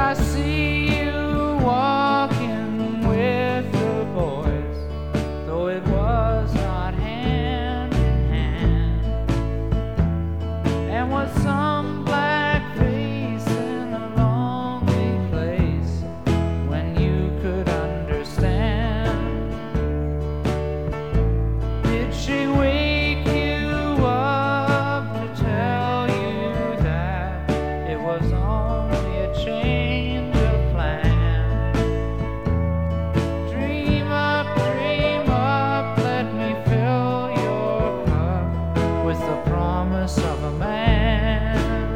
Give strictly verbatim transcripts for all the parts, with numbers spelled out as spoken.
I see you walking with the boys, though it was not hand in hand, and with some black face in a lonely place when you could understand. Did she wake you up to tell you that it was only a change of plan? Dream up, dream up, let me fill your cup with the promise of a man.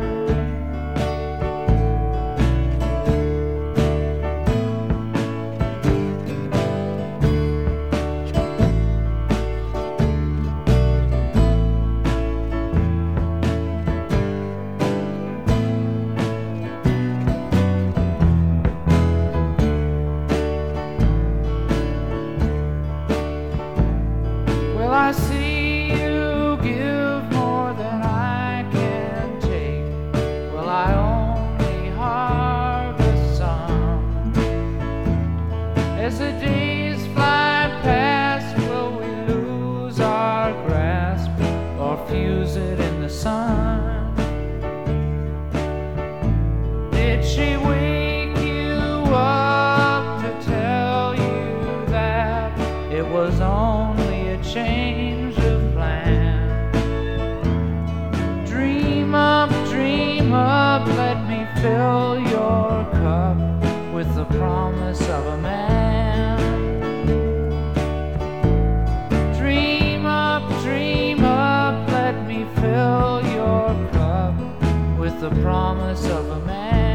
Well, I see you give more than I can take. Well, I only harvest some. As the days fly past, will we lose our grasp or fuse it in the sun? Did she wake you up to tell you that it was only a change of plan? Dream up, dream up, let me fill your cup with the promise of a man. Dream up, dream up, let me fill your cup with the promise of a man.